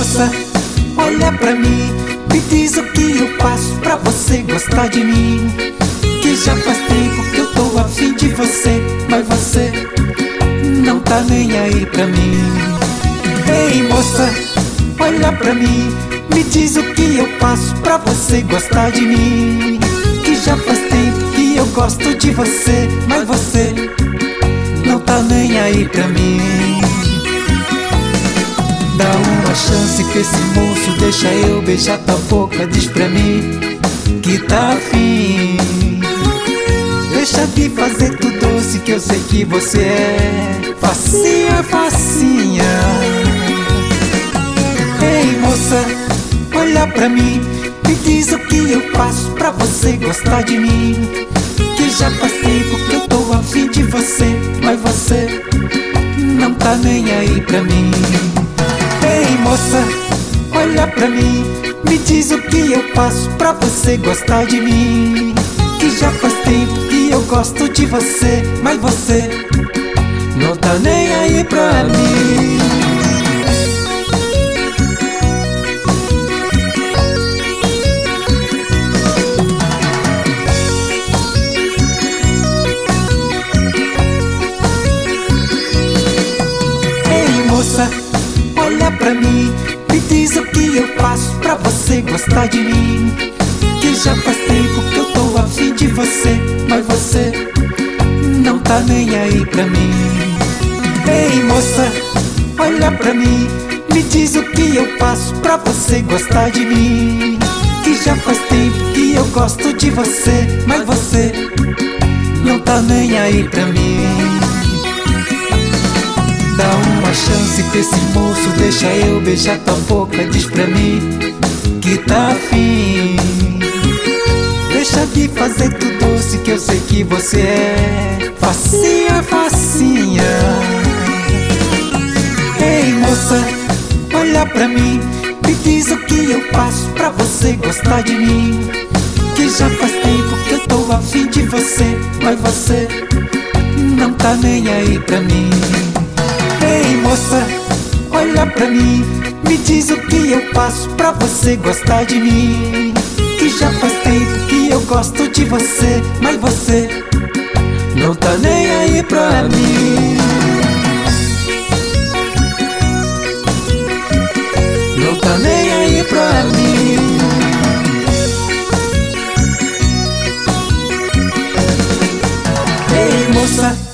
moça, olha pra mim, me diz o que eu faço pra você gostar de mim. Que já faz tempo que eu tô afim de você, mas você não tá nem aí pra mim. Ei moça, olha pra mim, me diz o que eu faço pra você gostar de mim. Que já faz tempo que eu gosto de você, mas você não tá nem aí pra mim. Dá uma chance pra esse moço, deixa eu beijar tua boca, diz pra mim que tá afim. Deixa de fazer tudo doce, que eu sei que você é facinha, facinha. Ei moça, olha pra mim, me diz o que eu faço pra você gostar de mim. Que já faz tempo que eu tô afim de você, mas você não tá nem aí pra mim. Ei moça, olha pra mim, me diz o que eu faço pra você gostar de mim. Que já faz tempo que eu gosto de você, mas você não tá nem aí pra mim. Ei moça, olha pra mim, me diz o que eu faço pra você gostar de mim. Que já faz tempo que eu tô afim de você, mas você não tá nem aí pra mim. Ei moça, olha pra mim, me diz o que eu faço pra você gostar de mim. Que já faz tempo que eu gosto de você, mas você não tá nem aí pra mim. Dá uma chance pra esse moço, deixa eu beijar tua boca, diz pra mim que tá afim. Deixa de fazer tudo doce, que eu sei que você é facinha, facinha. Ei moça, olha pra mim, me diz o que eu faço pra você gostar de mim. Que já faz tempo que eu tô afim de você, mas você não tá nem aí pra mim. Ei moça, olha pra mim, me diz o que eu faço pra você gostar de mim. Que já faz tempo que eu gosto de você, mas você não tá nem aí pra mim. Não tá nem aí pra mim. Ei moça,